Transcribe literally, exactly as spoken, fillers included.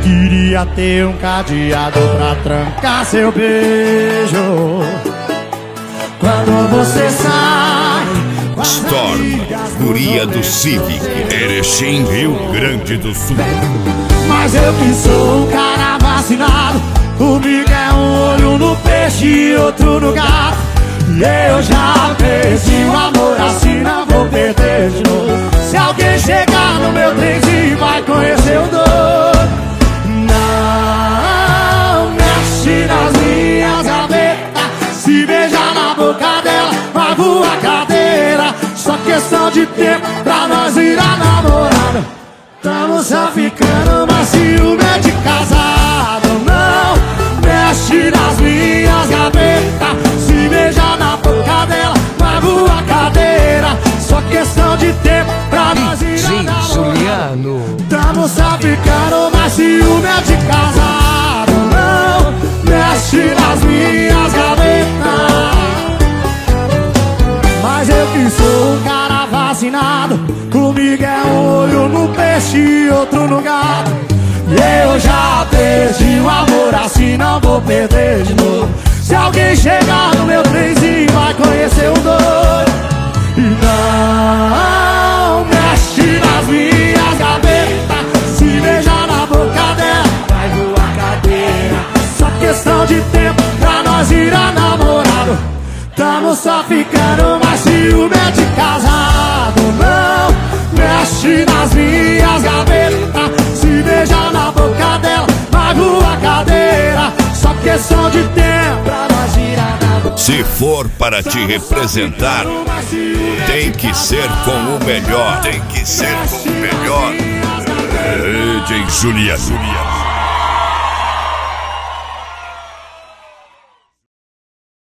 Queria ter um cadeado pra trancar seu beijo. Quando você sai, Storm, guria do Civic, Erechim, Rio Grande do Sul. Mas eu que sou um cara vacinado, comigo é um olho no peixe e outro no gato. E eu já perdi o amor, assim não vou perder de novo. Se alguém chegar no meu trenzinho, vai conhecer o doido. Não mexe nas minhas gavetas, se beijar na boca dela, vai voar cadeira. Só questão de tempo pra nós virar namorado. Tamo só ficando, mas ciúme é de casado. Não mexe nas minhas gavetas, se beijar na boca dela, vai voar cadeira. Só questão de tempo pra nós virar namorado. Tamo só ficando, mas ciúme é de casado. Não mexe nas minhas gavetas. Mas eu que sou um cara vacinado, comigo é um olho no peixe e outro no gato. E eu já perdi o amor, assim não vou perder de novo. Se alguém chegar no meu trenzinho, vai conhecer o doido. E não mexe nas minhas gavetas, se beijar na boca dela, vai voar cadeira. Só questão de tempo pra nós virar namorado. Tamo só ficando, mas ciúme é de casado. Não mexe nas minhas gavetas, se beijar na boca dela, vai voar cadeira. Só questão de tempo pra nós virar namorado. Se for para te representar, tem que ser com o melhor. Tem que ser com o melhor. D J Juliano.